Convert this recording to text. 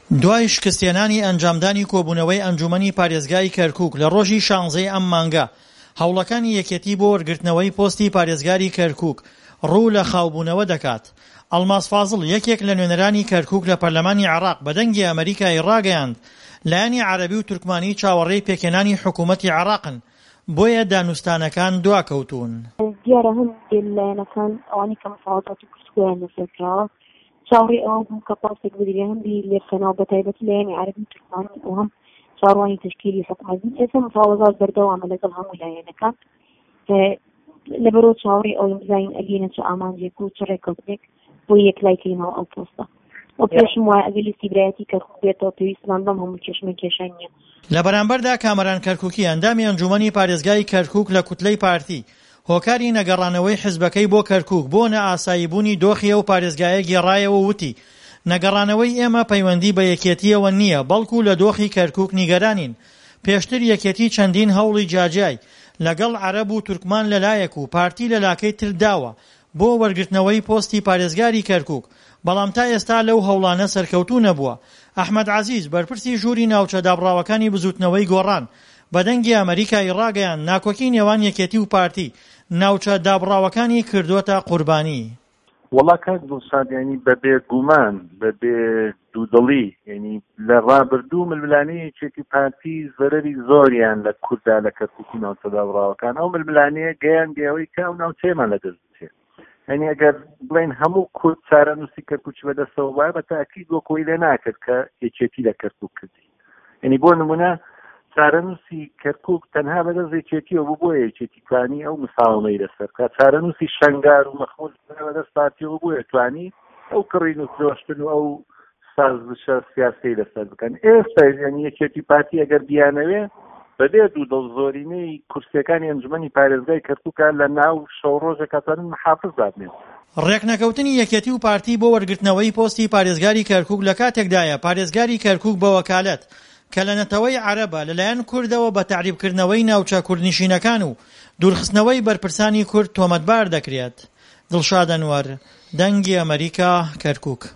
دوای شکستێنانی ئەنجامدانی کۆبوونەوەی ئەنجومەنی پارێزگای کەرکووک لە ڕۆژی 16 ئەم مانگە، هەوڵەکانی یەکێتی بۆ وەرگرتنەوەی پۆستی پارێزگاری کەرکووک ڕوو لە خاوبوونەوە دەکات. ئەڵماس فازڵ، یەکێک لە نوێنەرانی کەرکووک لە پەرلەمانی عێراق بە دەنگی ئەمریکای ڕاگەیاند لایەنی عەرەبی و تورکمانی چاوەڕێی پێکهێنانی حکوومەتی عێراقن، بۆیە دانوستانەکان دواکەوتون. دیارە هەندێک لایەنەکان ئەوانی کە مفاوضاتی گفتگۆیان لەسەرکراوە چاوەڕێی ئەوە بوون کە پاسێک بدرێ هەندی لێرخەنەوە بەتایبەتی لایەنی عەرەبی و تورکمانی و هەم چاڕوانی تشکیلی حکوومەتی. ئێستا مفاوضات بەردەوامە لەگەڵ هەموو لایەنەکان لەبەرەوە چاوەڕێی ئەو بزانین ئەگەینە چ ئامانجێک و چ ڕێکەوتێک بۆ یەکلایکردنەوە ئەو پۆستە. و پێشم وایە ئەگەر لیستی برایەتی کەرکووک بێتەوە پێویستمان بەم هەموو کێشمە کێشان نییە. لە بەرامبەردا کامەران کەرکووکی ئەندامی ئەنجومەنی پارێزگای کەرکووک لە کوتلەی پارتی هۆکاری نەگەڕانەوەی حیزبەکەی بۆ کەرکووک بۆ نەئاساییبوونی دۆخیە و پارێزگایە گێڕایەوە وتی نەگەڕانەوەی ئێمە پەیوەندی بە یەکێتیەوە نییە، بەڵکو لە دۆخی کەرکووک نیگەرانین. پێشتر یەکێتی چەندین هەوڵی جاجای لەگەڵ عەرەب و تورکمان لەلایەک و پارتی لەلاکەی تر داوە بۆ وەرگرتنەوەی پۆستی پارێزگاری کەرکووک، بەڵام تا ئێستا لەو هەوڵانە سەرکەوتوو نەبووە. ئەحمەد عەزیز، بەرپرسی ژووری ناوچە دابڕاوەکانی بزوتنەوەی گۆڕان، بە دەنگی ئەمریکای ڕاگەیاند ناکۆکی نێوان یەکێتی و پارتی ناوچە دابڕاوەکانی کردووەتە قوربانی. وەڵا کاک دڵشاد، ینی بەبێ گومان بەبێ دوودڵی، ینی لە ڕابردوو ململانەیەکێکی پارتی زەرەری زۆریان لە کووردا لە کەرکووکی ناوچە دابڕاوەکان ئەو ململانەیە گەیان بێەوەی کە ئەو ناوچەیەمان لەدەست بچێت. ینی ئەگەر بڵێن هەموو کورد چارەنووسی کەرکووکی بەدەستەوە وایە بە تاکید وەکۆی لێ ناکرد کە یەکێتی لە کەرکووک کردی. ینی بۆ نمونە چارەنووسی کەرکووک تەنها بەدەست یەکێتیەوە بوو بۆ یەکێتی توانی ئەو مساومەی لەسەر کە چارەنووسی شەنگار و مەخموود بەدەست پارتیەوە بۆیە توانی ئەو کڕین و درۆشتن و ئەو سازشە سیاسی لەسەر بکەن. ئێستا ینی یەکێتی پارتی ئەگەر بیانەوێ بەبێ دوودڵ زۆرینەی کورسیەکانی ئەنجومەنی پارێزگای کەرکووکە لە ناو شەو ڕۆژە کاتوانن محافظ دابنێن. ڕێکنەکەوتنی یەکێتی و پارتی بۆ وەرگرتنەوەی پۆستی پارێزگاری کەرکووک لە کاتێکدایە پارێزگاری کەرکووک بە وەکالەت کە لە نەتەوەی عەرەبە لەلایەن کوردەوە بە تەعریبکردنەوەی ناوچە کوردنشینەکان و دوورخستنەوەی بەرپرسانی کورد تۆمەتبار دەکرێت. دڵشاد ئەنوەر، دەنگی ئەمریکا، کەرکووک.